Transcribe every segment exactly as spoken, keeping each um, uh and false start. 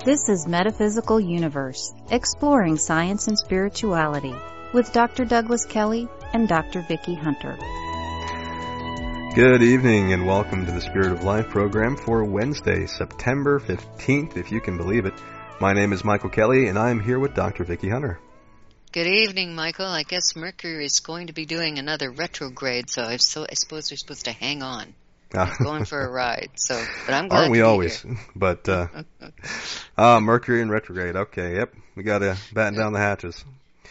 This is Metaphysical Universe, exploring science and spirituality, with Doctor Douglas Kelly and Doctor Vicki Hunter. Good evening and welcome to the Spirit of Life program for Wednesday, September fifteenth, if you can believe it. My name is Michael Kelly and I am here with Doctor Vicki Hunter. Good evening, Michael. I guess Mercury is going to be doing another retrograde, so I, so I suppose we're supposed to hang on. It's going for a ride, so, but I'm glad Aren't we to be always? Here. But, uh, uh, Mercury in retrograde. Okay, yep. We gotta batten down the hatches.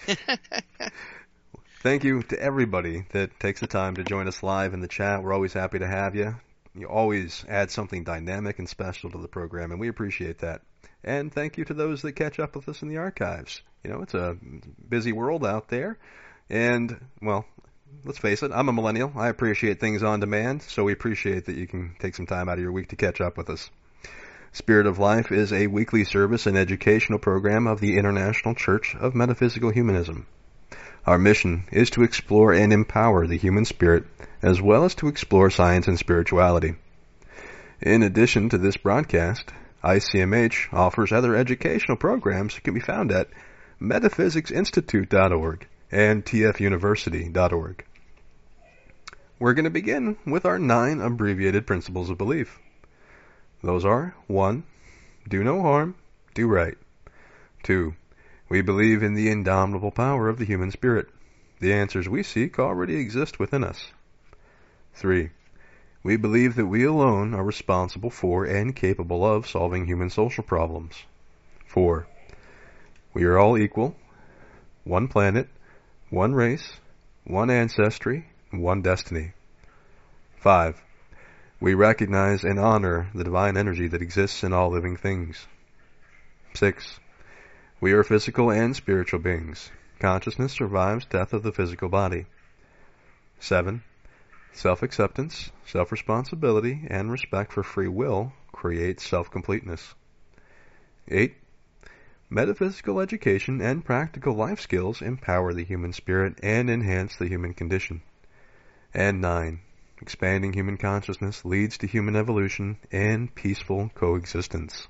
Thank you to everybody that takes the time to join us live in the chat. We're always happy to have you. You always add something dynamic and special to the program, and we appreciate that. And thank you to those that catch up with us in the archives. You know, it's a busy world out there, and, well, let's face it, I'm a millennial. I appreciate things on demand, so we appreciate that you can take some time out of your week to catch up with us. Spirit of Life is a weekly service and educational program of the International Church of Metaphysical Humanism. Our mission is to explore and empower the human spirit, as well as to explore science and spirituality. In addition to this broadcast, I C M H offers other educational programs that can be found at metaphysics institute dot org and t f university dot org. We're going to begin with our nine abbreviated principles of belief. Those are: one. Do no harm, do right. two. We believe in the indomitable power of the human spirit. The answers we seek already exist within us. three. We believe that we alone are responsible for and capable of solving human social problems. four. We are all equal, one planet, one race, one ancestry, one destiny. five. We recognize and honor the divine energy that exists in all living things. six. We are physical and spiritual beings. Consciousness survives death of the physical body. seven. Self-acceptance, self-responsibility, and respect for free will create self-completeness. eight. Metaphysical education and practical life skills empower the human spirit and enhance the human condition. And nine. Expanding human consciousness leads to human evolution and peaceful coexistence.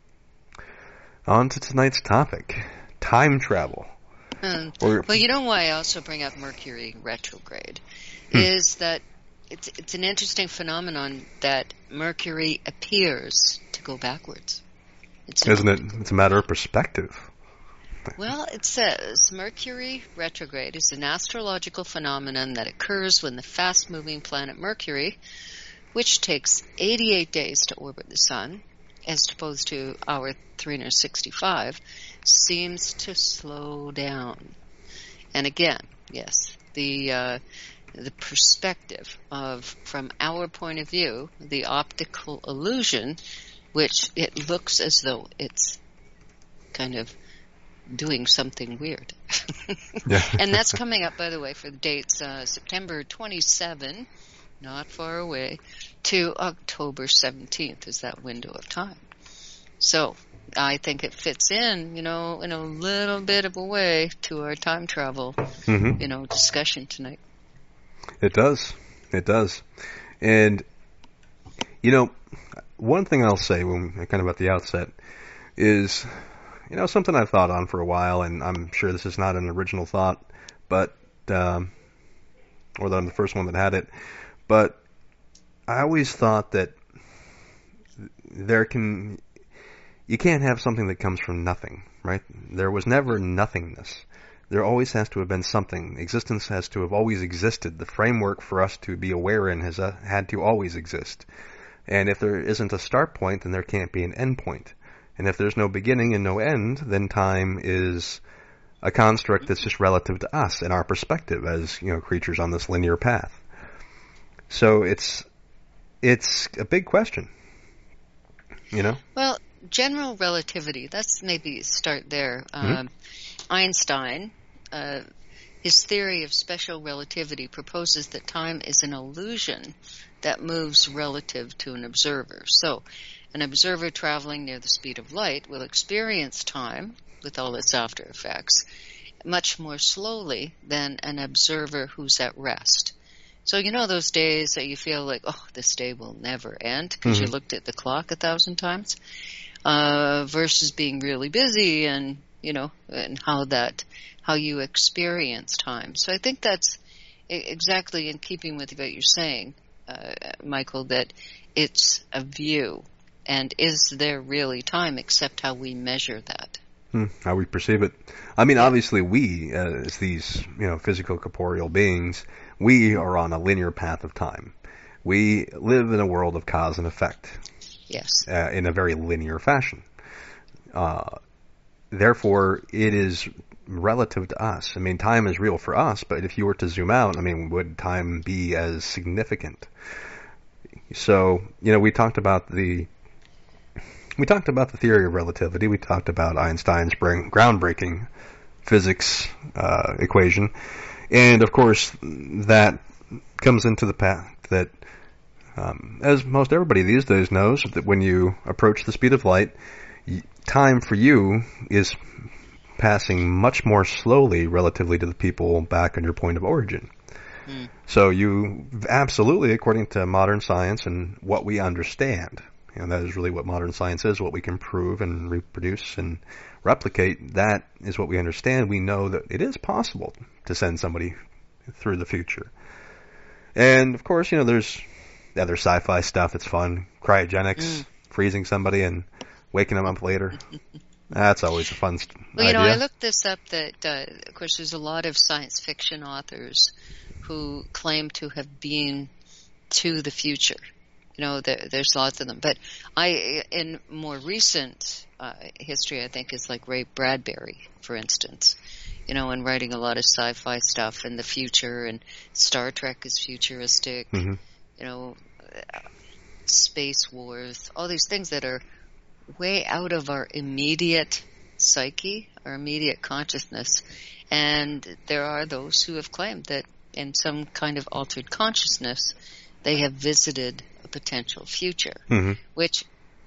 On to tonight's topic, time travel. Hmm. Well, you know why I also bring up Mercury retrograde hmm. is that it's it's an interesting phenomenon that Mercury appears to go backwards. It's Isn't it? It's a matter of perspective. Well, it says Mercury retrograde is an astrological phenomenon that occurs when the fast-moving planet Mercury, which takes eighty-eight days to orbit the Sun, as opposed to our three hundred sixty-five, seems to slow down. And again, yes, the uh, the perspective of, from our point of view, the optical illusion, which it looks as though it's kind of doing something weird. Yeah. And that's coming up, by the way, for the dates uh, September twenty-seventh, not far away, to October seventeenth is that window of time. So I think it fits in, you know, in a little bit of a way to our time travel, mm-hmm. you know, discussion tonight. It does. It does. And, you know, one thing I'll say when kind of at the outset is, you know, something I've thought on for a while, and I'm sure this is not an original thought, but, um, or that I'm the first one that had it, but I always thought that there can, you can't have something that comes from nothing, right? There was never nothingness. There always has to have been something. Existence has to have always existed. The framework for us to be aware in has uh, had to always exist. And if there isn't a start point, then there can't be an end point. And if there's no beginning and no end, then time is a construct that's just relative to us and our perspective as, you know, creatures on this linear path. So it's it's a big question, you know? Well, general relativity, that's maybe start there. Mm-hmm. Um, Einstein, uh, his theory of special relativity proposes that time is an illusion that moves relative to an observer. So, an observer traveling near the speed of light will experience time, with all its after effects, much more slowly than an observer who's at rest. So you know those days that you feel like, oh, this day will never end because mm-hmm. you looked at the clock a thousand times? uh, versus being really busy, and you know, and how that how you experience time. So I think that's exactly in keeping with what you're saying, uh, Michael, that it's a view. And is there really time, except how we measure that? Hmm, how we perceive it. I mean, obviously we, uh, as these, you know, physical corporeal beings, we are on a linear path of time. We live in a world of cause and effect. Yes. Uh, in a very linear fashion. Uh, therefore, it is relative to us. I mean, time is real for us, but if you were to zoom out, I mean, would time be as significant? So, you know, we talked about the We talked about the theory of relativity. We talked about Einstein's groundbreaking physics uh, equation. And, of course, that comes into the fact that, um, as most everybody these days knows, that when you approach the speed of light, time for you is passing much more slowly relatively to the people back on your point of origin. Mm. So you absolutely, according to modern science and what we understand, and that is really what modern science is, what we can prove and reproduce and replicate. That is what we understand. We know that it is possible to send somebody through the future. And, of course, you know, there's other sci-fi stuff that's fun. Cryogenics, mm. freezing somebody and waking them up later. That's always a fun st- well, you idea. know, I looked this up that, uh, of course, there's a lot of science fiction authors who claim to have been to the future. You know, there, there's lots of them. But I, in more recent uh, history, I think is like Ray Bradbury, for instance. You know, and writing a lot of sci-fi stuff in the future, and Star Trek is futuristic. Mm-hmm. You know, uh, Space Wars, all these things that are way out of our immediate psyche, our immediate consciousness. And there are those who have claimed that in some kind of altered consciousness, they have visited a potential future, mm-hmm. which,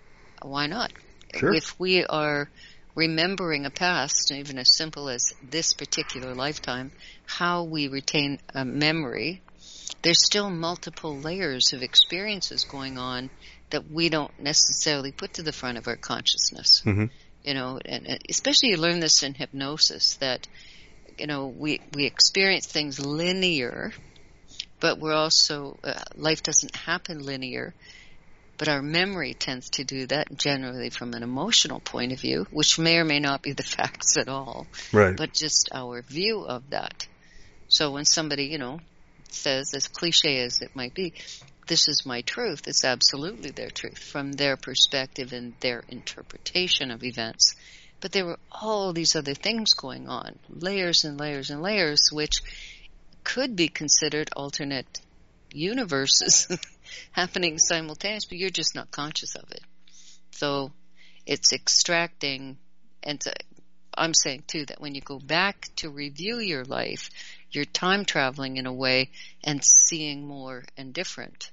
why not? Sure. If we are remembering a past, even as simple as this particular lifetime, how we retain a memory, there's still multiple layers of experiences going on that we don't necessarily put to the front of our consciousness. Mm-hmm. You know, and especially you learn this in hypnosis, that, you know, we, we experience things linear, but we're also, uh, life doesn't happen linear, but our memory tends to do that generally from an emotional point of view, which may or may not be the facts at all, right. but just our view of that. So when somebody, you know, says, as cliche as it might be, this is my truth, it's absolutely their truth from their perspective and their interpretation of events. But there were all these other things going on, layers and layers and layers, which could be considered alternate universes happening simultaneously, but you're just not conscious of it. So it's extracting, and to, I'm saying too that when you go back to review your life, you're time traveling in a way and seeing more and different.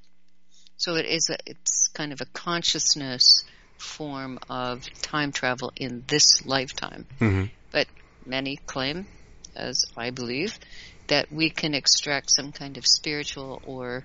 So it is a, it's kind of a consciousness form of time travel in this lifetime. Mm-hmm. But many claim, as I believe, that we can extract some kind of spiritual or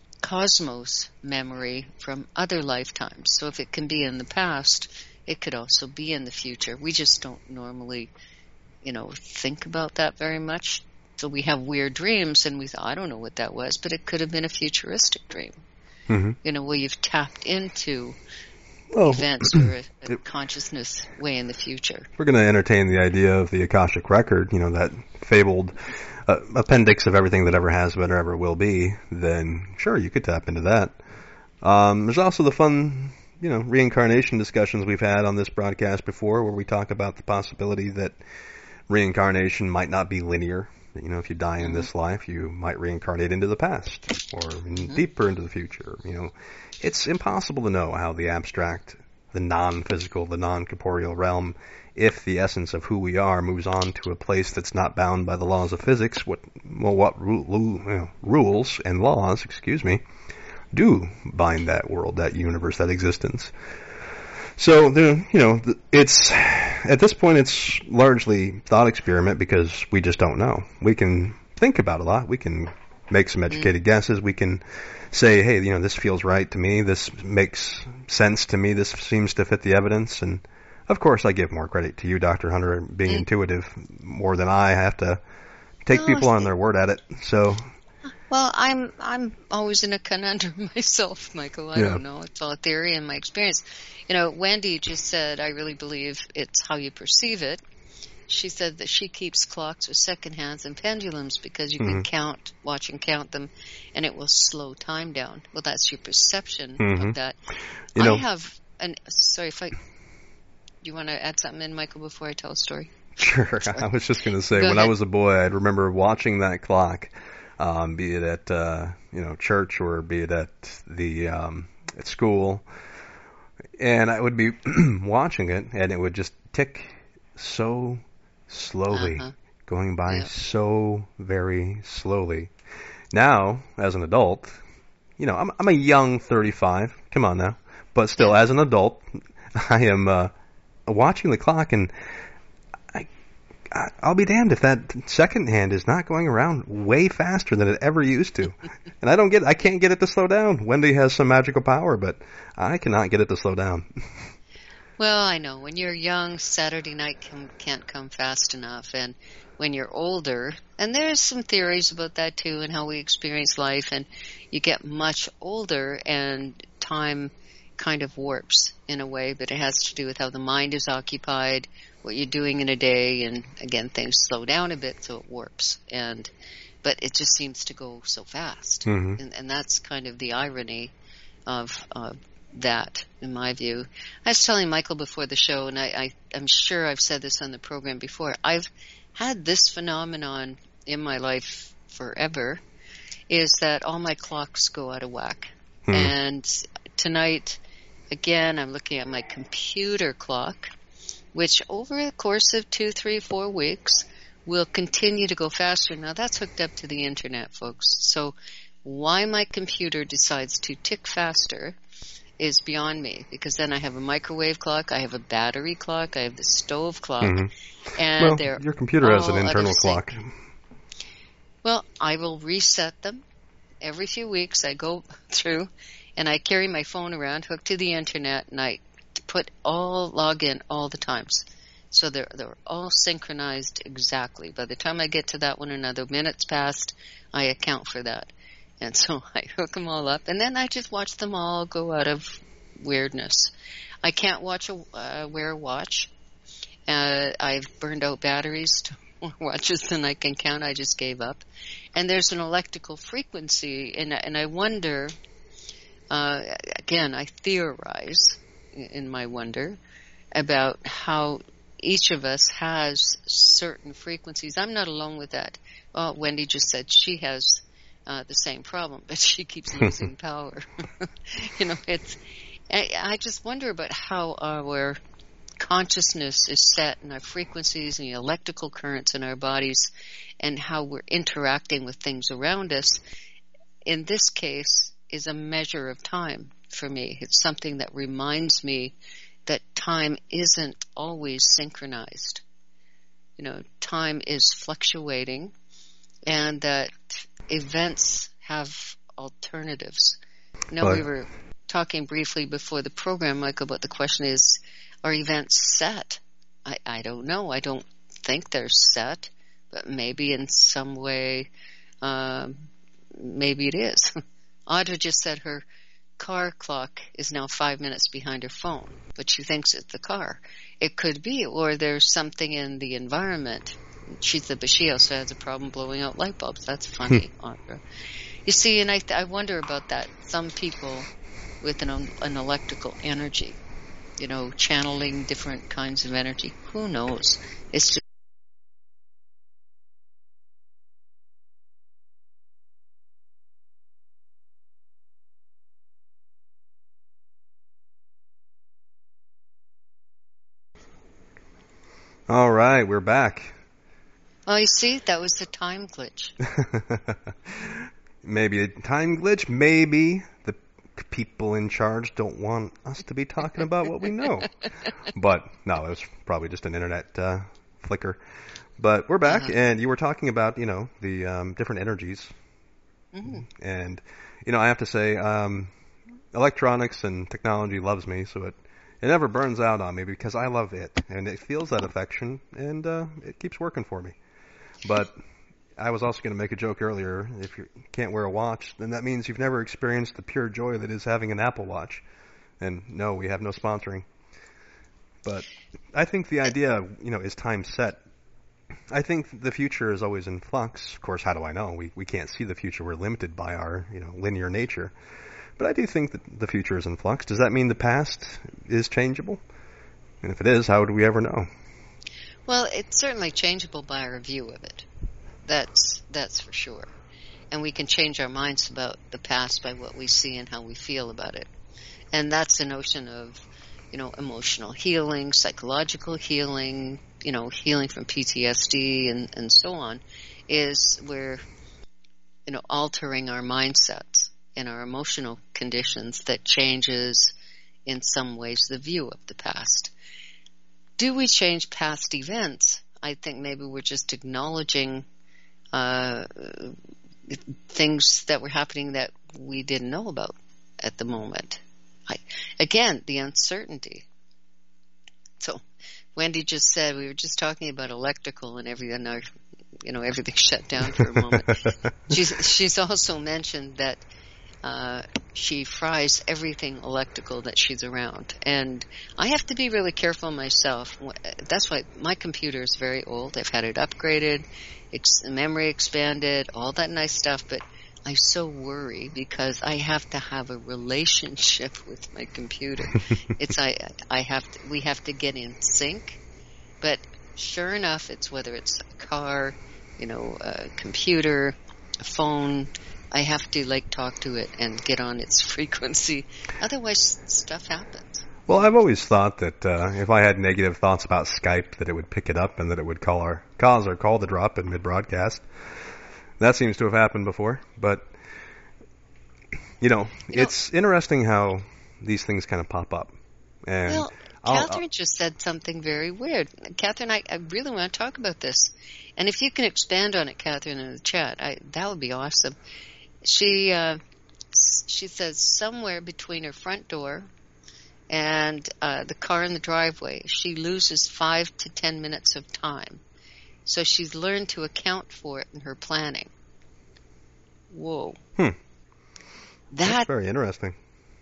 cosmos memory from other lifetimes. So if it can be in the past, it could also be in the future. We just don't normally, you know, think about that very much. So we have weird dreams, and we thought, I don't know what that was, but it could have been a futuristic dream. Mm-hmm. You know, where you've tapped into well, events or a, a it, consciousness way in the future. We're going to entertain the idea of the Akashic Record, you know, that fabled uh, appendix of everything that ever has been or ever will be, then sure, you could tap into that. Um, there's also the fun, you know, reincarnation discussions we've had on this broadcast before, where we talk about the possibility that reincarnation might not be linear. You know, if you die in mm-hmm. this life, you might reincarnate into the past or mm-hmm. deeper into the future. You know, it's impossible to know how the abstract, the non-physical, the non-corporeal realm, if the essence of who we are moves on to a place that's not bound by the laws of physics, what, well, what ru- ru- you know, rules and laws, excuse me, do bind that world, that universe, that existence. So, the, you know, it's, at this point, it's largely thought experiment because we just don't know. We can think about a lot. We can make some educated mm. guesses. We can say, hey, you know, this feels right to me. This makes sense to me. This seems to fit the evidence. And of course, I give more credit to you, Doctor Hunter, being mm. intuitive more than I have to take no, people on their word at it. So. Well, I'm I'm always in a conundrum myself, Michael. I yeah. don't know. It's all theory and my experience. You know, Wendy just said, I really believe it's how you perceive it. She said that she keeps clocks with second hands and pendulums because you mm-hmm. can count, watch and count them, and it will slow time down. Well, that's your perception mm-hmm. of that. You know, I have an, sorry, if I, do you want to add something in, Michael, before I tell a story? Sure. Sorry. I was just going to say, Go when ahead. I was a boy, I'd remember watching that clock. Um, be it at uh, you know church or be it at the um, at school, and I would be watching it, and it would just tick so slowly, uh-huh. going by yep. so very slowly. Now, as an adult, you know I'm I'm a young thirty-five. Come on now, but still, as an adult, I am uh, watching the clock and. I'll be damned if that second hand is not going around way faster than it ever used to. And I don't get, I can't get it to slow down. Wendy has some magical power, but I cannot get it to slow down. Well, I know. When you're young, Saturday night can, can't come fast enough. And when you're older, and there's some theories about that too and how we experience life, and you get much older and time kind of warps in a way, but it has to do with how the mind is occupied, what you're doing in a day, and again, things slow down a bit, so it warps. And but it just seems to go so fast, mm-hmm. and, and that's kind of the irony of uh, that, in my view. I was telling Michael before the show, and I, I, I'm sure I've said this on the program before. I've had this phenomenon in my life forever, is that all my clocks go out of whack, mm-hmm. and tonight, again, I'm looking at my computer clock, which over the course of two, three, four weeks will continue to go faster. Now, that's hooked up to the internet, folks. So why my computer decides to tick faster is beyond me, because then I have a microwave clock, I have a battery clock, I have the stove clock, mm-hmm. and well, they're your computer has an internal clock. Well, I will reset them every few weeks. I go through, and I carry my phone around hooked to the internet, and I put all log in all the times, so they're they're all synchronized exactly. By the time I get to that one, another minute's passed, I account for that, and so I hook them all up, and then I just watch them all go out of weirdness. I can't watch a uh, wear a watch. Uh, I've burned out batteries to more watches than I can count. I just gave up, and there's an electrical frequency, and and I wonder. Uh, again, I theorize in my wonder about how each of us has certain frequencies. I'm not alone with that. Well, Wendy just said she has uh, the same problem, but she keeps losing power. You know, it's. I, I just wonder about how our consciousness is set and our frequencies and the electrical currents in our bodies, and how we're interacting with things around us. In this case, is a measure of time for me. It's something that reminds me that time isn't always synchronized. You know, time is fluctuating, and that events have alternatives. You know, Right. we were talking briefly before the program, Michael, but the question is, are events set? I, I don't know. I don't think they're set, but maybe in some way, um, maybe it is. Audra just said her car clock is now five minutes behind her phone, but she thinks it's the car. It could be, or there's something in the environment. She said, but she also has a problem blowing out light bulbs. That's funny, Audra. You see, and I, I wonder about that. Some people with an, an electrical energy, you know, channeling different kinds of energy. Who knows? It's just All right, we're back. Oh, you see, that was a time glitch. Maybe a time glitch. Maybe the people in charge don't want us to be talking about what we know. But no, it was probably just an internet uh, flicker. But we're back, uh-huh. and you were talking about, you know, the um, different energies Mm-hmm. And, you know, I have to say, um, electronics and technology loves me, so it, it never burns out on me because I love it. And it feels that affection, and uh, it keeps working for me. But I was also going to make a joke earlier. If you can't wear a watch, then that means you've never experienced the pure joy that is having an Apple Watch. And no, we have no sponsoring. But I think the idea, you know, is time set. I think the future is always in flux. Of course, how do I know? We we can't see the future. We're limited by our, you know, linear nature. But I do think that the future is in flux. Does that mean the past is changeable? And if it is, how do we ever know? Well, it's certainly changeable by our view of it. That's that's for sure. And we can change our minds about the past by what we see and how we feel about it. And that's the notion of, you know, emotional healing, psychological healing, you know, healing from P T S D and, and so on, is we're, you know, altering our mindsets and our emotional conditions that changes in some ways the view of the past. Do we change past events? I think maybe we're just acknowledging uh, things that were happening that we didn't know about at the moment. I, again, the uncertainty. So, Wendy just said, we were just talking about electrical and everything, you know, everything shut down for a moment. she's, she's also mentioned that uh, she fries everything electrical that she's around. And I have to be really careful myself. That's why my computer is very old. I've had it upgraded, ex- memory expanded, all that nice stuff, but I so worry because I have to have a relationship with my computer. It's I I have to, we have to get in sync. But sure enough, it's whether it's a car, you know, a computer, a phone, I have to like talk to it and get on its frequency. Otherwise, stuff happens. Well, I've always thought that uh, if I had negative thoughts about Skype, that it would pick it up and that it would call our cause our call to drop in mid-broadcast. That seems to have happened before, but, you know, you it's know, interesting how these things kind of pop up. And well, I'll, Catherine I'll, just said something very weird. Catherine, I, I really want to talk about this. And if you can expand on it, Catherine, in the chat, I, that would be awesome. She, uh, she says somewhere between her front door and uh, the car in the driveway, she loses five to ten minutes of time. So she's learned to account for it in her planning. Whoa. Hmm. That, That's very interesting.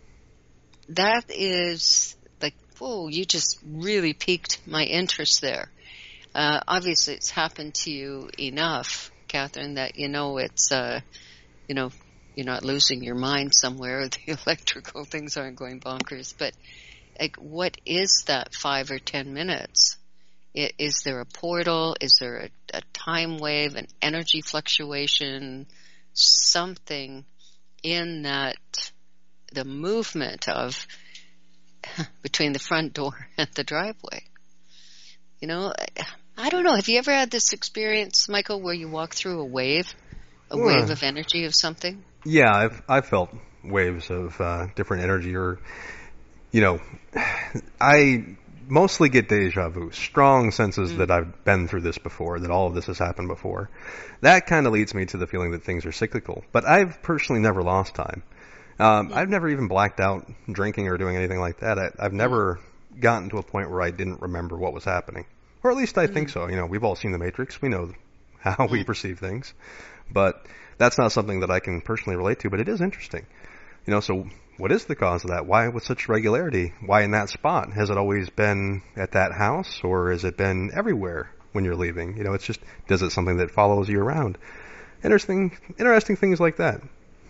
That is like, whoa, you just really piqued my interest there. Uh, obviously, it's happened to you enough, Catherine, that you know it's, uh, you know, you're not losing your mind somewhere. The electrical things aren't going bonkers. But like, what is that five or ten minutes? Is there a portal? Is there a, a time wave, an energy fluctuation, something in that, the movement of between the front door and the driveway? You know, I don't know. Have you ever had this experience, Michael, where you walk through a wave, a well, wave of energy of something? Yeah, I've I've felt waves of uh, different energy, or, you know, I mostly get deja vu, strong senses mm. that I've been through this before, that all of this has happened before. That kind of leads me to the feeling that things are cyclical. But I've personally never lost time. Um, mm. I've never even blacked out drinking or doing anything like that. I, I've never mm. gotten to a point where I didn't remember what was happening. Or at least I mm. think so. You know, we've all seen The Matrix. We know how mm. we perceive things. But that's not something that I can personally relate to, but it is interesting. You know, so what is the cause of that? Why with such regularity? Why in that spot? Has it always been at that house, or has it been everywhere when you're leaving? You know, it's just, does it something that follows you around? Interesting, interesting things like that.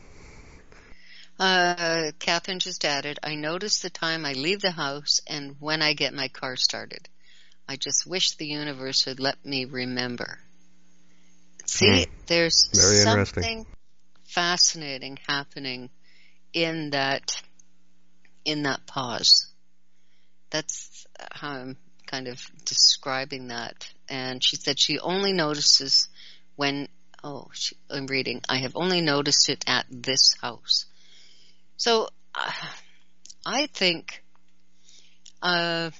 Uh, Catherine just added, I notice the time I leave the house and when I get my car started. I just wish the universe would let me remember. See, mm. there's Very something fascinating happening in that, in that pause. That's how I'm kind of describing that. And she said she only notices when, oh, she, I'm reading, I have only noticed it at this house. So, uh, I think, uh,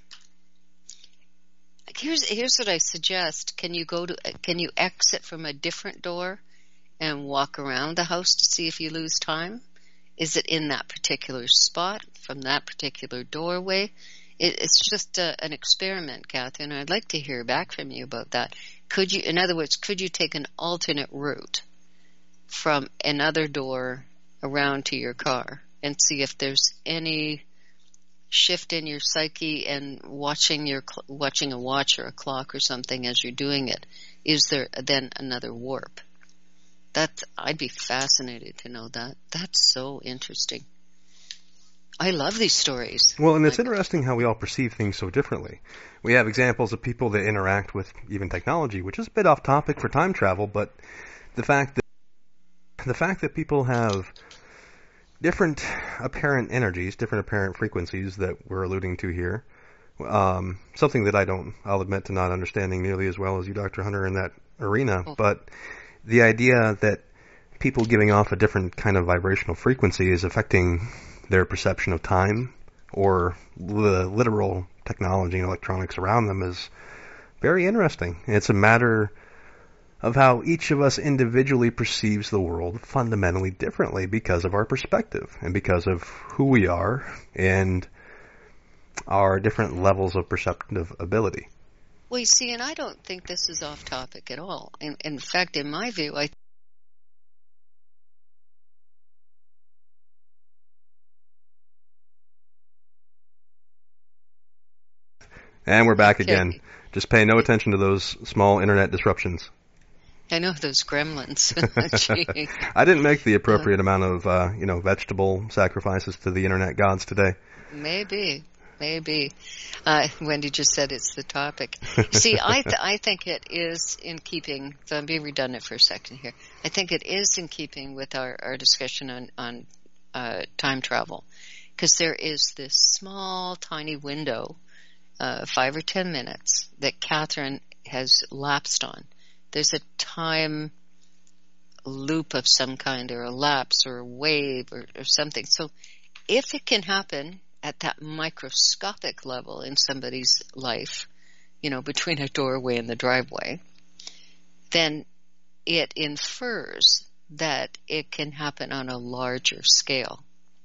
here's, here's what I suggest. Can you go to, can you exit from a different door and walk around the house to see if you lose time? Is it in that particular spot, from that particular doorway? It, it's just a, an experiment, Catherine. I'd like to hear back from you about that. Could you, in other words, could you take an alternate route from another door around to your car and see if there's any shift in your psyche, and watching your watching a watch or a clock or something as you're doing it? Is there then another warp? That I'd be fascinated to know that. That's so interesting. I love these stories. Well, and it's like, interesting how we all perceive things so differently. We have examples of people that interact with even technology, which is a bit off topic for time travel, but the fact that the fact that people have different apparent energies, different apparent frequencies that we're alluding to here, um, something that I don't, I'll admit to not understanding nearly as well as you, Doctor Hunter, in that arena, oh. but the idea that people giving off a different kind of vibrational frequency is affecting their perception of time or the literal technology and electronics around them is very interesting. It's a matter of how each of us individually perceives the world fundamentally differently because of our perspective and because of who we are and our different levels of perceptive ability. Well, you see, and I don't think this is off topic at all. In, in fact, in my view, I And we're back okay. again. Just pay no attention to those small internet disruptions. I know those gremlins. I didn't make the appropriate uh, amount of, uh, you know, vegetable sacrifices to the internet gods today. Maybe, maybe. Uh, Wendy just said it's the topic. See, I th- I think it is in keeping. So I'm being redundant for a second here. I think it is in keeping with our, our discussion on on uh, time travel, because there is this small, tiny window, uh, five or ten minutes, that Catherine has lapsed on. There's a time loop of some kind, or a lapse, or a wave, or, or something. So if it can happen at that microscopic level in somebody's life, you know, between a doorway and the driveway, then it infers that it can happen on a larger scale.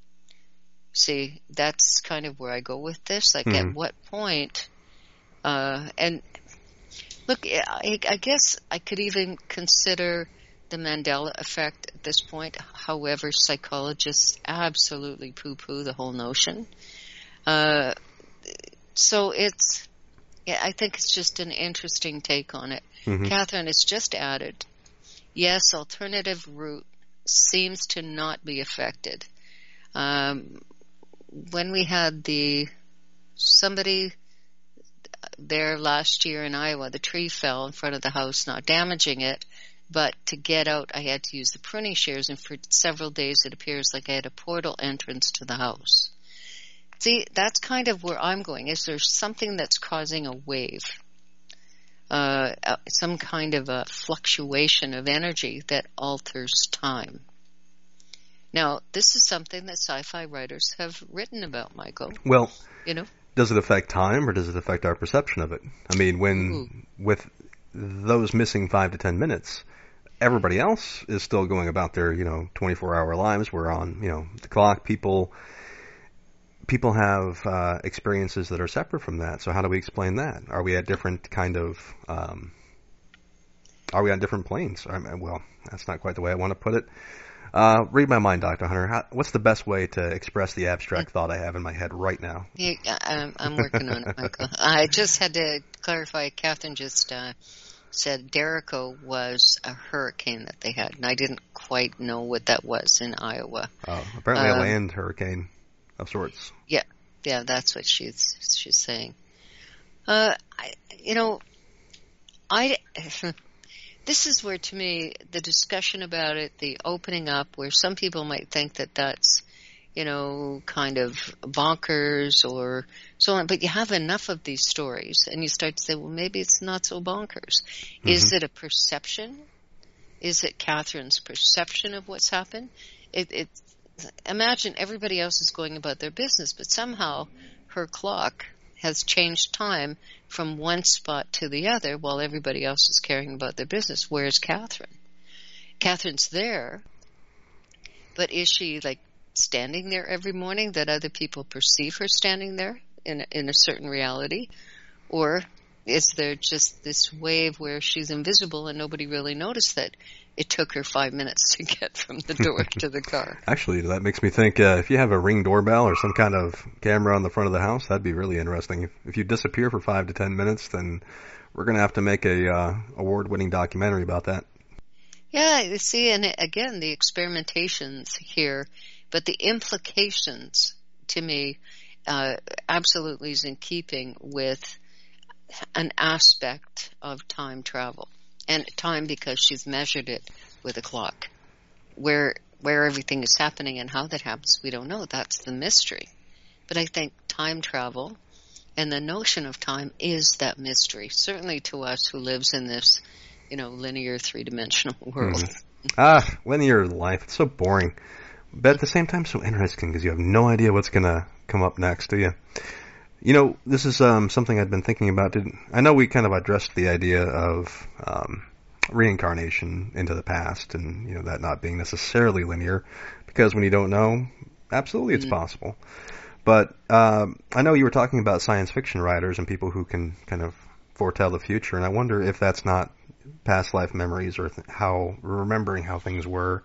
See, that's kind of where I go with this. Like, mm-hmm. at what point, uh, and look, I, I guess I could even consider the Mandela effect at this point. However, psychologists absolutely poo-poo the whole notion. Uh, so it's, yeah, I think it's just an interesting take on it. Mm-hmm. Catherine has just added, yes, alternative route seems to not be affected. Um, when we had the, somebody there last year in Iowa, the tree fell in front of the house, not damaging it, but to get out, I had to use the pruning shears, and for several days it appears like I had a portal entrance to the house. See, that's kind of where I'm going. Is there something that's causing a wave, uh, some kind of a fluctuation of energy that alters time? Now, this is something that sci-fi writers have written about, Michael. Well, you know, does it affect time, or does it affect our perception of it? I mean, when Ooh. with those missing five to ten minutes, everybody else is still going about their, you know, twenty-four hour lives. We're on, you know, the clock. People, people have uh, experiences that are separate from that. So how do we explain that? Are we at different kind of, um, are we on different planes? I mean, well, that's not quite the way I want to put it. Uh, read my mind, Doctor Hunter. How, what's the best way to express the abstract thought I have in my head right now? Yeah, I'm, I'm working on it, Michael. I just had to clarify. Catherine just uh, said Derico was a hurricane that they had, and I didn't quite know what that was in Iowa. Oh, apparently um, a land hurricane of sorts. Yeah, yeah, that's what she's she's saying. Uh, I, you know, I. This is where, to me, the discussion about it, the opening up, where some people might think that that's, you know, kind of bonkers or so on. But you have enough of these stories, and you start to say, well, maybe it's not so bonkers. Mm-hmm. Is it a perception? Is it Catherine's perception of what's happened? It, it, imagine everybody else is going about their business, but somehow her clock has changed time from one spot to the other while everybody else is caring about their business. Where's Catherine? Catherine's there, but is she like standing there every morning that other people perceive her standing there in a, in a certain reality? Or is there just this wave where she's invisible and nobody really noticed that it took her five minutes to get from the door to the car? Actually, that makes me think, uh, if you have a Ring doorbell or some kind of camera on the front of the house, that'd be really interesting. If, if you disappear for five to ten minutes, then we're going to have to make a uh, award-winning documentary about that. Yeah, you see, and again, the experimentations here, but the implications, to me, uh, absolutely is in keeping with an aspect of time travel. And time because she's measured it with a clock. Where where everything is happening and how that happens, we don't know. That's the mystery. But I think time travel and the notion of time is that mystery, certainly to us who lives in this, you know, linear three-dimensional world. Mm. Ah, linear life. It's so boring. But at the same time, so interesting because you have no idea what's going to come up next, do you? You know, this is um, something I've been thinking about. Did, I know we kind of addressed the idea of um, reincarnation into the past and, you know, that not being necessarily linear because when you don't know, absolutely it's mm. possible. But um, I know you were talking about science fiction writers and people who can kind of foretell the future, and I wonder if that's not past life memories or th- how remembering how things were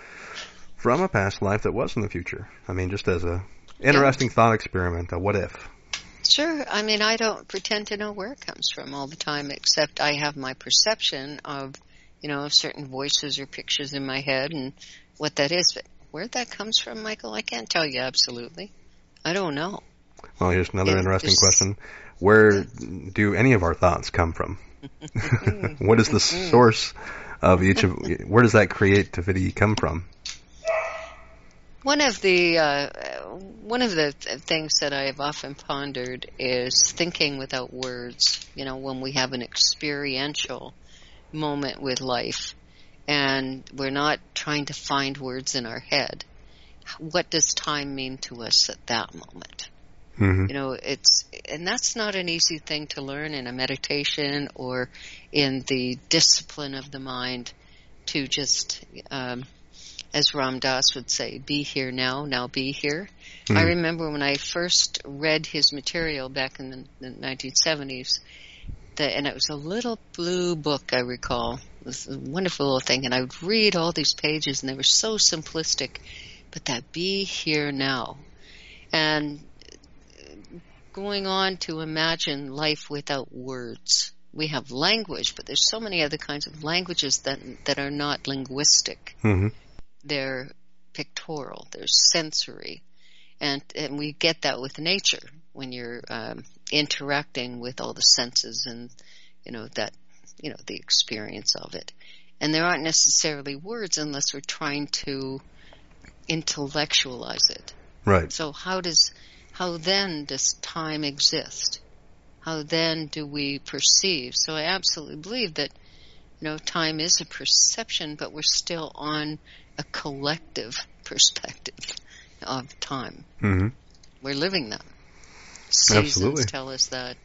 from a past life that was in the future. I mean, just as a interesting yeah. thought experiment, a what if. Sure. I mean, I don't pretend to know where it comes from all the time, except I have my perception of, you know, certain voices or pictures in my head and what that is. But where that comes from, Michael, I can't tell you absolutely. I don't know. Well, here's another it interesting just, question. Where do any of our thoughts come from? What is the source of each of, where does that creativity come from? One of the uh, one of the th- things that I have often pondered is thinking without words. You know, when we have an experiential moment with life, and we're not trying to find words in our head. What does time mean to us at that moment? Mm-hmm. You know, it's and that's not an easy thing to learn in a meditation or in the discipline of the mind to just. Um, As Ram Dass would say, be here now, now be here. Mm. I remember when I first read his material back in the, the nineteen seventies, that, and it was a little blue book, I recall. It was a wonderful little thing, and I would read all these pages, and they were so simplistic, but that be here now. And going on to imagine life without words. We have language, but there's so many other kinds of languages that that are not linguistic. Mm-hmm. They're pictorial, they're sensory, and and we get that with nature when you're um, interacting with all the senses and you know that you know the experience of it. And there aren't necessarily words unless we're trying to intellectualize it. Right. So how does how then does time exist? How then do we perceive? So I absolutely believe that you know time is a perception, but we're still on a collective perspective of time. Mm-hmm. We're living that. Seasons Absolutely. Tell us that.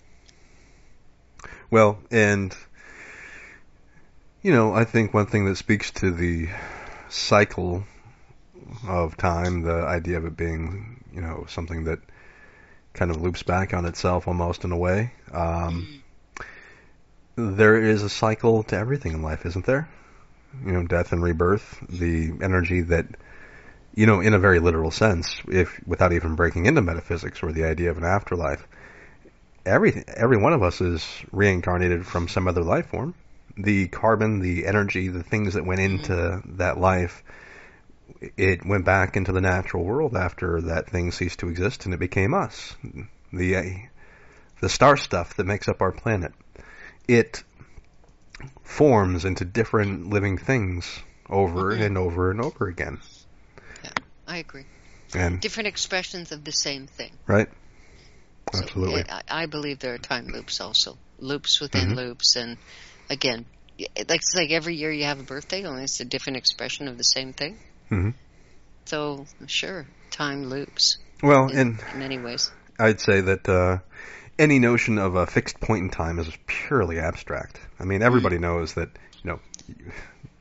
Well, and, you know, I think one thing that speaks to the cycle of time, the idea of it being, you know, something that kind of loops back on itself almost in a way, um, mm. there is a cycle to everything in life, isn't there? You know, death and rebirth, the energy that, you know, in a very literal sense, if without even breaking into metaphysics or the idea of an afterlife, every every one of us is reincarnated from some other life form. The carbon, the energy, the things that went into mm-hmm. that life, it went back into the natural world after that thing ceased to exist, and it became us. The uh, the star stuff that makes up our planet. It forms into different living things over mm-hmm. and over and over again. Yeah, I agree. And different expressions of the same thing. Right. So Absolutely. I, I believe there are time loops also. Loops within mm-hmm. loops. And again, like, it's like every year you have a birthday, only it's a different expression of the same thing. Mm-hmm. So, sure, time loops. Well, in, and in many ways. I'd say that uh, any notion of a fixed point in time is purely abstract. I mean, everybody mm-hmm. knows that, you know,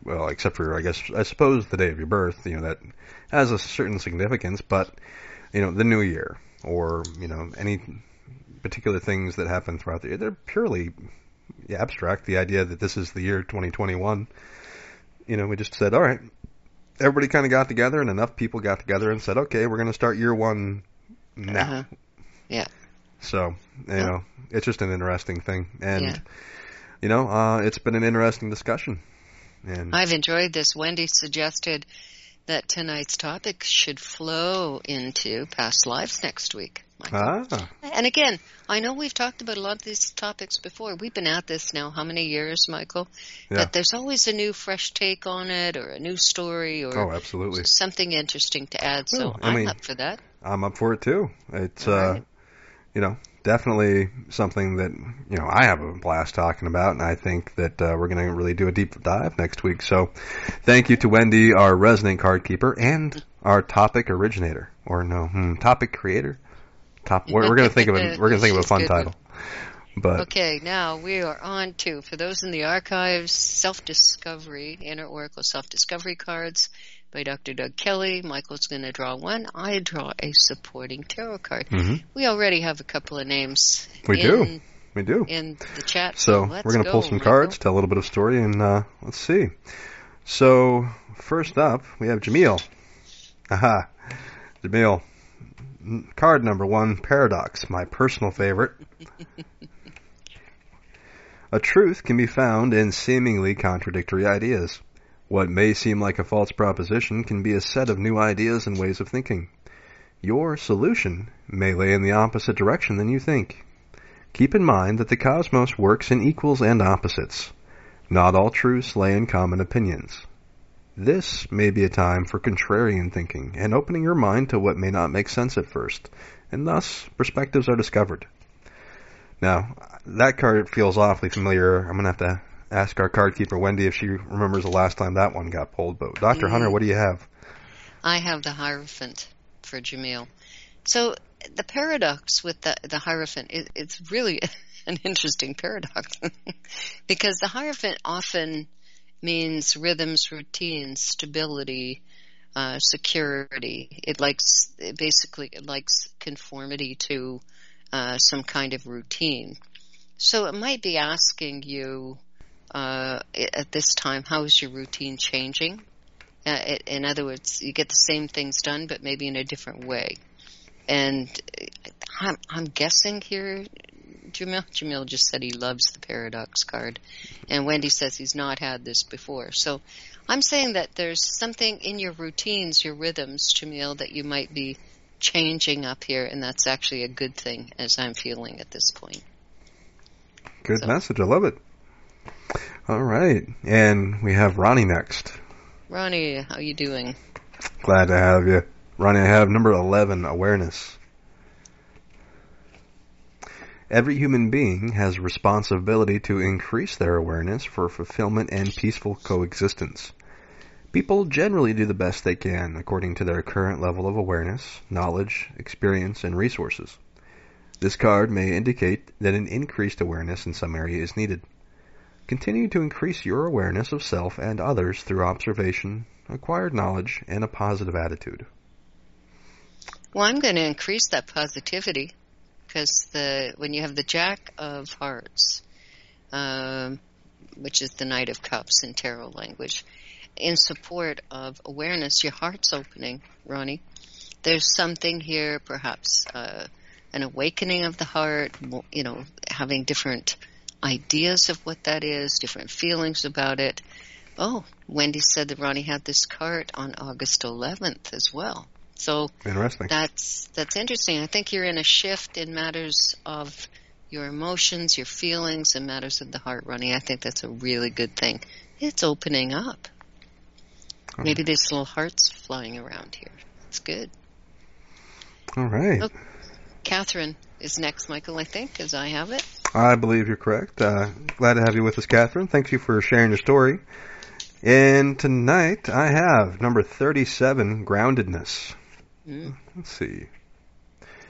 well, except for, I guess, I suppose the day of your birth, you know, that has a certain significance, but, you know, the new year, or, you know, any particular things that happen throughout the year, they're purely abstract. The idea that this is the year twenty twenty-one, you know, we just said, all right, everybody kind of got together, and enough people got together and said, okay, we're going to start year one now. Uh-huh. Yeah. So, you Yeah. know, it's just an interesting thing. And, Yeah. you know, uh, it's been an interesting discussion. And I've enjoyed this. Wendy suggested that tonight's topic should flow into past lives next week, Michael. Ah, And again, I know we've talked about a lot of these topics before. We've been at this now how many years, Michael? yeah. But there's always a new fresh take on it, or a new story, or Oh, absolutely. something interesting to add. So Well, I I'm mean, up for that. I'm up for it too. It's, All uh, right. you know, definitely something that, you know, I have a blast talking about, and I think that uh, we're going to really do a deep dive next week. So thank you to Wendy, our resident card keeper, and our topic originator, or no, hmm, topic creator. Top. We're, we're going to think of it. We're going to think of a She's fun good. title. But Okay, now we are on to, for those in the archives, Self-Discovery, Inner Oracle Self-Discovery cards by Doctor Doug Kelly. Michael's going to draw one. I draw a supporting tarot card. Mhm. We already have a couple of names we in, do. We do. in the chat. So let's we're going to go, pull some Michael. cards, tell a little bit of story, and uh, let's see. So first up, we have Jamil. Aha, Jamil. N- Card number one, Paradox, my personal favorite. A truth can be found in seemingly contradictory ideas. What may seem like a false proposition can be a set of new ideas and ways of thinking. Your solution may lay in the opposite direction than you think. Keep in mind that the cosmos works in equals and opposites. Not all truths lay in common opinions. This may be a time for contrarian thinking and opening your mind to what may not make sense at first, and thus perspectives are discovered. Now, that card feels awfully familiar. I'm going to have to ask our card keeper, Wendy, if she remembers the last time that one got pulled. But Doctor Mm. Hunter, what do you have? I have the Hierophant for Jamil. So the paradox with the, the Hierophant, it, it's really an interesting paradox because the Hierophant often means rhythms, routines, stability, uh, security. It likes, it basically, it likes conformity to uh, some kind of routine. So it might be asking you uh, at this time, how is your routine changing? Uh, it, in other words, you get the same things done, but maybe in a different way. And I'm, I'm guessing here, Jamil, Jamil just said he loves the paradox card. And Wendy says he's not had this before. So I'm saying that there's something in your routines, your rhythms, Jamil, that you might be changing up here. And that's actually a good thing, as I'm feeling at this point. Good So- message. I love it. All right. And we have Ronnie next. Ronnie, how you doing? Glad to have you. Ronnie, I have number eleven, awareness. Every human being has responsibility to increase their awareness for fulfillment and peaceful coexistence. People generally do the best they can according to their current level of awareness, knowledge, experience, and resources. This card may indicate that an increased awareness in some area is needed. Continue to increase your awareness of self and others through observation, acquired knowledge, and a positive attitude. Well, I'm going to increase that positivity because the when you have the Jack of Hearts, um, which is the Knight of Cups in tarot language, in support of awareness, your heart's opening, Ronnie. There's something here, perhaps uh, an awakening of the heart, you know, having different ideas of what that is, different feelings about it. Oh, Wendy said that Ronnie had this card on August eleventh as well. So Interesting. that's that's interesting. I think you're in a shift in matters of your emotions, your feelings, and matters of the heart, Ronnie. I think that's a really good thing. It's opening up. Maybe there's little hearts flying around here. It's good. All right. Oh, Catherine is next, Michael, I think, as I have it. I believe you're correct. Uh, glad to have you with us, Catherine. Thank you for sharing your story. And tonight I have number thirty-seven, groundedness. Mm. Let's see.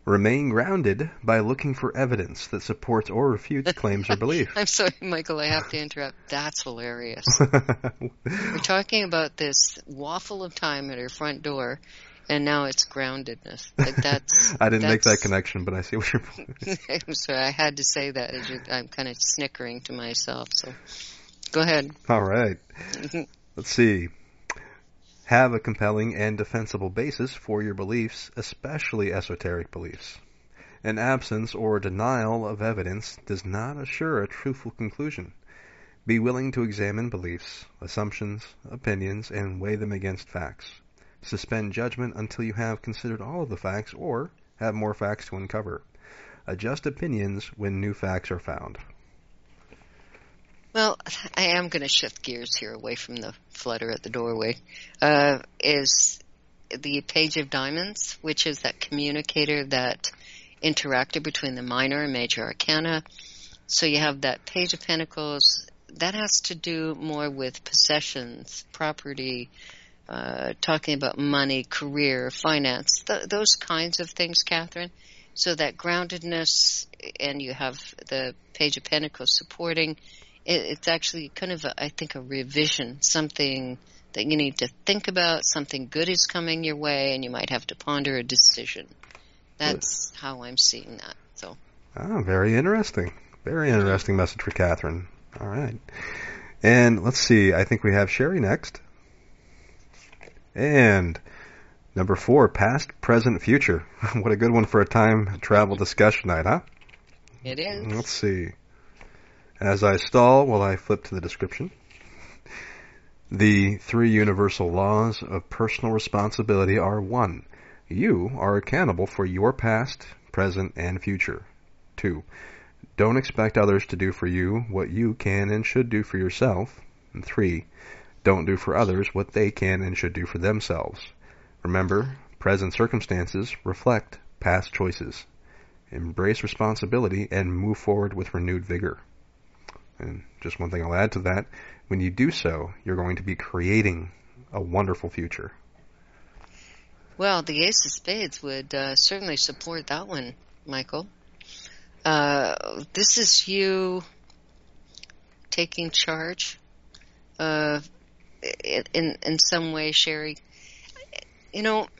Remain grounded by looking for evidence that supports or refutes claims or beliefs. I'm sorry, Michael, I have to interrupt. That's hilarious. We're talking about this waffle of time at her front door, and now it's groundedness. Like that's. I didn't that's, make that connection, but I see what you're. I'm sorry, I had to say that. As you're, I'm kind of snickering to myself. So, go ahead. All right. Let's see. Have a compelling and defensible basis for your beliefs, especially esoteric beliefs. An absence or denial of evidence does not assure a truthful conclusion. Be willing to examine beliefs, assumptions, opinions, and weigh them against facts. Suspend judgment until you have considered all of the facts or have more facts to uncover. Adjust opinions when new facts are found. Well, I am going to shift gears here away from the flutter at the doorway. Uh, is the Page of Diamonds, which is that communicator, that interactor between the minor and major arcana. So you have that Page of Pentacles. That has to do more with possessions, property, uh, talking about money, career, finance, th- those kinds of things, Catherine. So that groundedness, and you have the Page of Pentacles supporting. It's actually kind of, a, I think, a revision, something that you need to think about, something good is coming your way, and you might have to ponder a decision. That's good. How I'm seeing that. So. Ah, very interesting. Very interesting message for Catherine. All right. And let's see, I think we have Sherry next. And number four, past, present, future. What a good one for a time travel discussion night, huh? It is. Let's see. As I stall while I flip to the description, the three universal laws of personal responsibility are one, you are accountable for your past, present, and future. Two, don't expect others to do for you what you can and should do for yourself. And three, don't do for others what they can and should do for themselves. Remember, present circumstances reflect past choices. Embrace responsibility and move forward with renewed vigor. And just one thing I'll add to that, when you do so, you're going to be creating a wonderful future. Well, the Ace of Spades would uh, certainly support that one, Michael. Uh, this is you taking charge uh, in, in some way, Sherry. You know,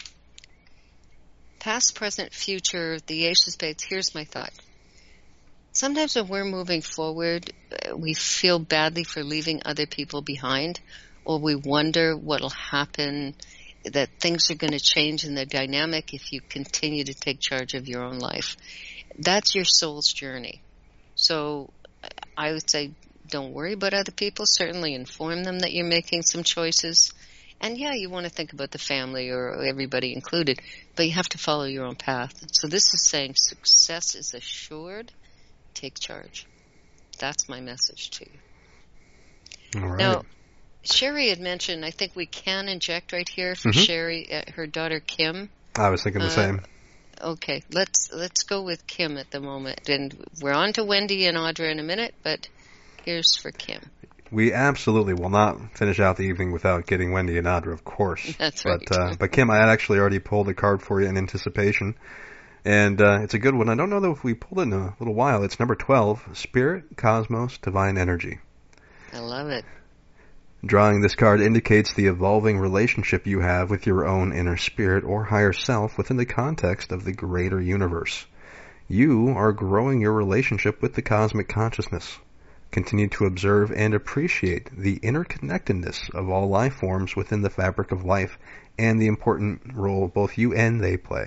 past, present, future, the Ace of Spades, here's my thought. Sometimes when we're moving forward, we feel badly for leaving other people behind, or we wonder what will happen, that things are going to change in the dynamic if you continue to take charge of your own life. That's your soul's journey. So I would say don't worry about other people. Certainly inform them that you're making some choices. And yeah, you want to think about the family or everybody included, but you have to follow your own path. So this is saying success is assured. Take charge. That's my message to you. All right. Now, Sherry had mentioned, I think we can inject right here for mm-hmm. Sherry, uh, her daughter Kim. I was thinking the uh, same. Okay, let's let's go with Kim at the moment. And we're on to Wendy and Audra in a minute, but here's for Kim. We absolutely will not finish out the evening without getting Wendy and Audra, of course. That's right. But, uh, but Kim, I had actually already pulled a card for you in anticipation. And uh, it's a good one. I don't know though if we pulled it in a little while. It's number twelve, Spirit, Cosmos, Divine Energy. I love it. Drawing this card indicates the evolving relationship you have with your own inner spirit or higher self within the context of the greater universe. You are growing your relationship with the cosmic consciousness. Continue to observe and appreciate the interconnectedness of all life forms within the fabric of life and the important role both you and they play.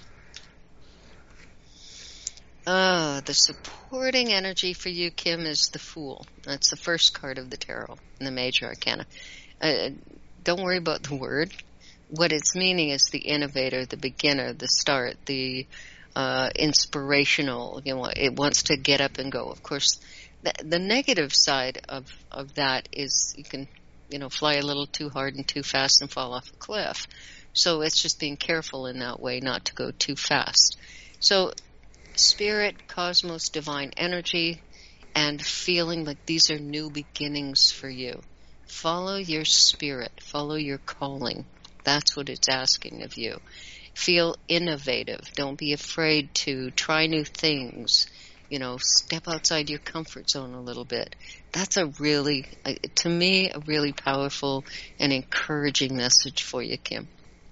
Uh, the supporting energy for you, Kim, is the Fool. That's the first card of the tarot in the major arcana. Uh, don't worry about the word. What it's meaning is the innovator, the beginner, the start, the uh, inspirational. You know, it wants to get up and go. Of course, the, the negative side of, of that is you can, you know, fly a little too hard and too fast and fall off a cliff. So it's just being careful in that way not to go too fast. So Spirit, Cosmos, Divine Energy, and feeling like these are new beginnings for you. Follow your spirit. Follow your calling. That's what it's asking of you. Feel innovative. Don't be afraid to try new things. You know, step outside your comfort zone a little bit. That's a really, to me, a really powerful and encouraging message for you, Kim.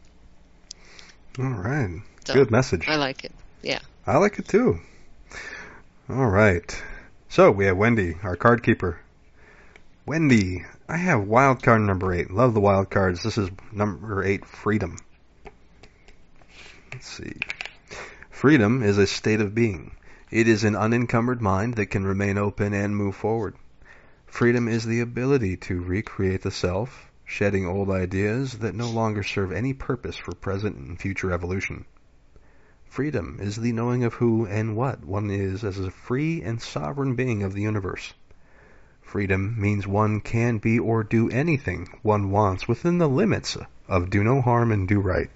All right. So, good message. I like it. Yeah. I like it too. All right. So we have Wendy, our card keeper. Wendy, I have wild card number eight. Love the wild cards. This is number eight, freedom. Let's see. Freedom is a state of being. It is an unencumbered mind that can remain open and move forward. Freedom is the ability to recreate the self, shedding old ideas that no longer serve any purpose for present and future evolution. Freedom is the knowing of who and what one is as a free and sovereign being of the universe. Freedom means one can be or do anything one wants within the limits of do no harm and do right.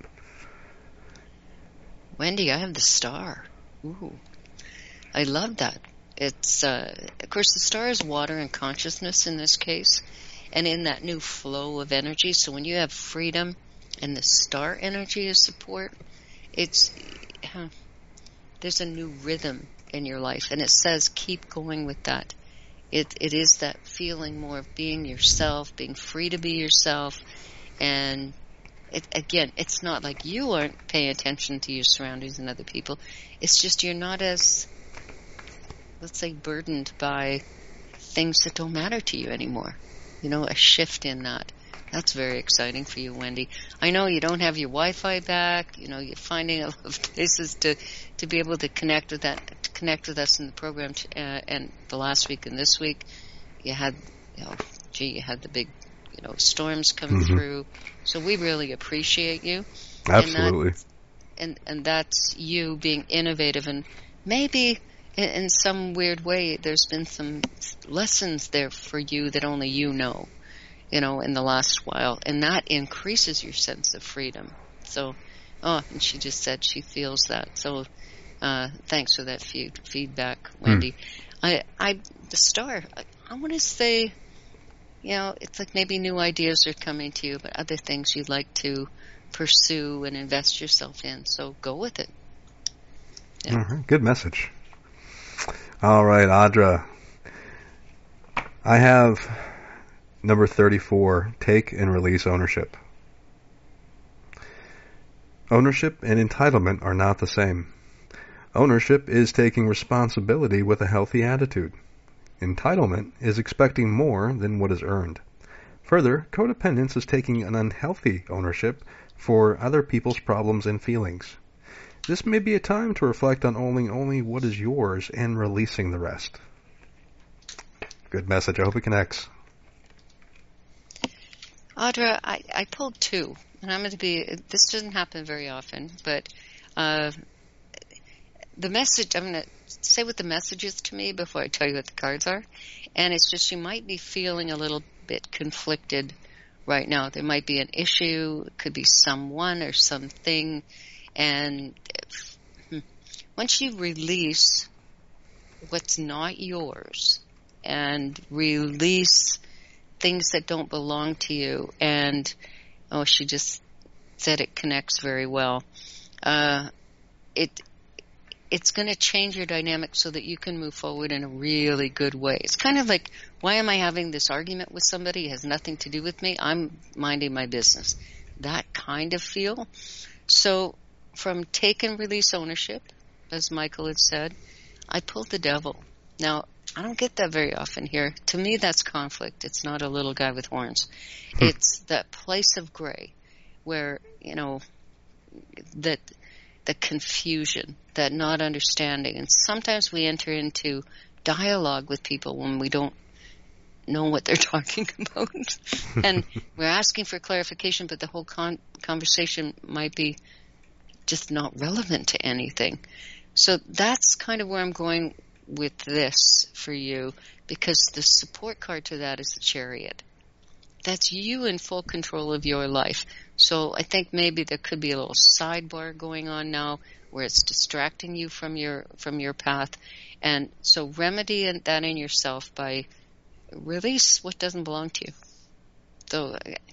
Wendy, I have the star. Ooh. I love that. It's, uh, of course, the star is water and consciousness in this case, and in that new flow of energy. So when you have freedom and the star energy as support, it's, uh, there's a new rhythm in your life, and it says keep going with that. It, it is that feeling more of being yourself, being free to be yourself, and it, again, it's not like you aren't paying attention to your surroundings and other people. It's just you're not as, let's say, burdened by things that don't matter to you anymore. You know, a shift in that. That's very exciting for you, Wendy. I know you don't have your Wi-Fi back. You know, you're finding a lot of places to, to be able to connect with that, to connect with us in the program. To, uh, and the last week and this week, you had, you know, gee, you had the big, you know, storms come mm-hmm. through. So we really appreciate you. Absolutely. And, that, and and that's you being innovative, and maybe in, in some weird way, there's been some lessons there for you that only you know, you know, in the last while, and that increases your sense of freedom. So, oh, and she just said she feels that. So, uh, thanks for that feed, feedback, Wendy. Mm. I, I, the star, I, I want to say, you know, it's like maybe new ideas are coming to you, but other things you'd like to pursue and invest yourself in. So go with it. Yeah. All right, good message. All right, Audra. I have number thirty-four, take and release ownership. Ownership and entitlement are not the same. Ownership is taking responsibility with a healthy attitude. Entitlement is expecting more than what is earned. Further, codependence is taking an unhealthy ownership for other people's problems and feelings. This may be a time to reflect on owning only what is yours and releasing the rest. Good message. I hope it connects. Audra, I, I pulled two, and I'm going to be, this doesn't happen very often, but uh, the message, I'm going to say what the message is to me before I tell you what the cards are, and it's just you might be feeling a little bit conflicted right now. There might be an issue, it could be someone or something, and if, once you release what's not yours and release things that don't belong to you, and oh, she just said it connects very well. Uh, it it's going to change your dynamic so that you can move forward in a really good way. It's kind of like, why am I having this argument with somebody? It has nothing to do with me. I'm minding my business. That kind of feel. So from take and release ownership, as Michael had said, I pulled the devil. Now, I don't get that very often here. To me, that's conflict. It's not a little guy with horns. Hmm. It's that place of gray where, you know, that the confusion, that not understanding. And sometimes we enter into dialogue with people when we don't know what they're talking about. And we're asking for clarification, but the whole con- conversation might be just not relevant to anything. So that's kind of where I'm going with this for you, because the support card to that is the Chariot. That's you in full control of your life. So I think maybe there could be a little sidebar going on now where it's distracting you from your from your path. And so remedy that in yourself by release what doesn't belong to you. So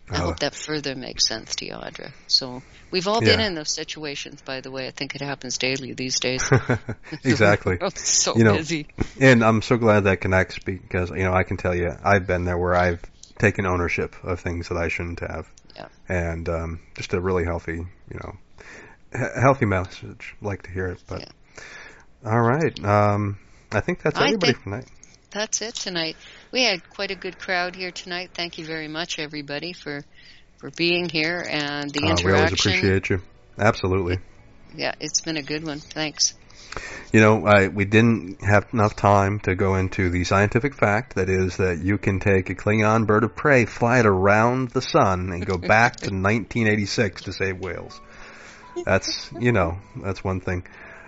I Oh. hope that further makes sense to you, Audra. So we've all been Yeah. in those situations, by the way. I think it happens daily these days. Exactly. The world's so You know, busy. And I'm so glad that connects because, you know, I can tell you, I've been there where I've taken ownership of things that I shouldn't have. Yeah. And um, just a really healthy, you know, he- healthy message. Like to hear it. But Yeah. all right. Um, I think that's I everybody think- for tonight. That's it tonight. We had quite a good crowd here tonight. Thank you very much, everybody, for for being here and the Uh, interaction. we always appreciate you. Absolutely. Yeah, it's been a good one. Thanks. You know, I, we didn't have enough time to go into the scientific fact that is that you can take a Klingon bird of prey, fly it around the sun, and go back to nineteen eighty-six to save whales. That's, you know, that's one thing.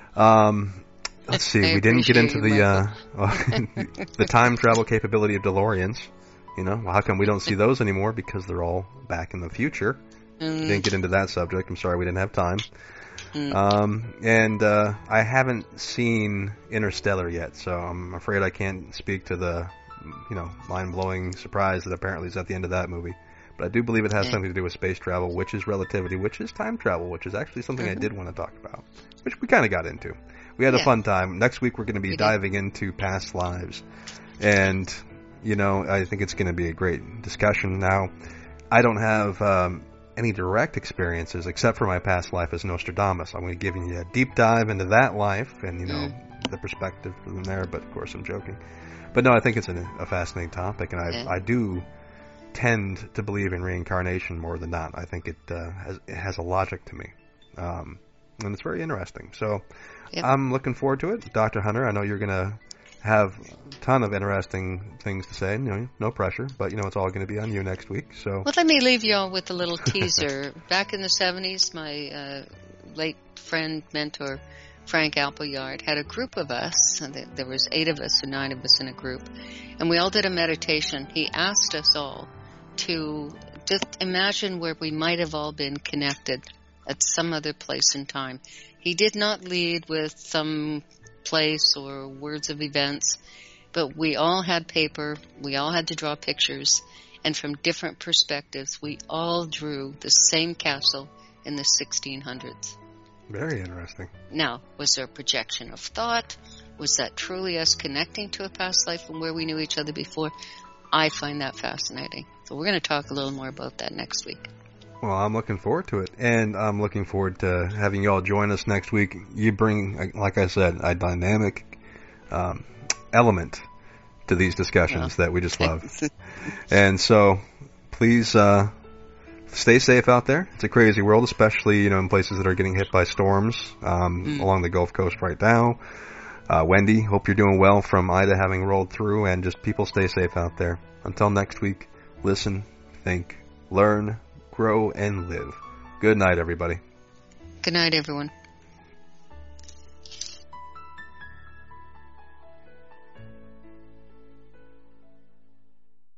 Um, let's see, I we didn't get into appreciate the you, uh, the time travel capability of DeLoreans. You know, well, how come we don't see those anymore? Because they're all back in the future. Mm, Didn't get into that subject. I'm sorry we didn't have time. mm. Um, and uh, I haven't seen Interstellar yet, so I'm afraid I can't speak to the, you know, mind-blowing surprise that apparently is at the end of that movie. But I do believe it has Yeah. something to do with space travel, which is relativity, which is time travel, which is actually something Mhm. I did want to talk about, which we kind of got into. We had a Yeah. fun time. Next week we're going to be We did. diving into past lives, and you know, I think it's going to be a great discussion. Now, I don't have um, any direct experiences except for my past life as Nostradamus. I'm going to give you a deep dive into that life and, you know, Mm. the perspective from there, but of course I'm joking. But no, I think it's a, a fascinating topic, and I, Yeah. I do tend to believe in reincarnation more than not. I think it, uh, has, it has a logic to me. Um, and it's very interesting. So Yep. I'm looking forward to it. Doctor Hunter, I know you're going to have a ton of interesting things to say. You know, no pressure, but, you know, it's all going to be on you next week. So Well, let me leave you all with a little teaser. Back in the seventies, my uh, late friend, mentor, Frank Appleyard, had a group of us. And there was eight of us or nine of us in a group. And we all did a meditation. He asked us all to just imagine where we might have all been connected at some other place in time. He did not lead with some place or words of events, but we all had paper, we all had to draw pictures, and from different perspectives, we all drew the same castle in the sixteen hundreds. very interesting. Now, was there a projection of thought? Was that truly us connecting to a past life from where we knew each other before? I find that fascinating. So we're going to talk a little more about that next week. Well, I'm looking forward to it, and I'm looking forward to having you all join us next week. You bring, like I said, a dynamic um, element to these discussions that we just love. And so, please uh, stay safe out there. It's a crazy world, especially, you know, in places that are getting hit by storms um, Mm. along the Gulf Coast right now. Uh, Wendy, hope you're doing well from Ida having rolled through, and just people stay safe out there. Until next week, listen, think, learn, grow, and live. Good night, everybody. Good night, everyone.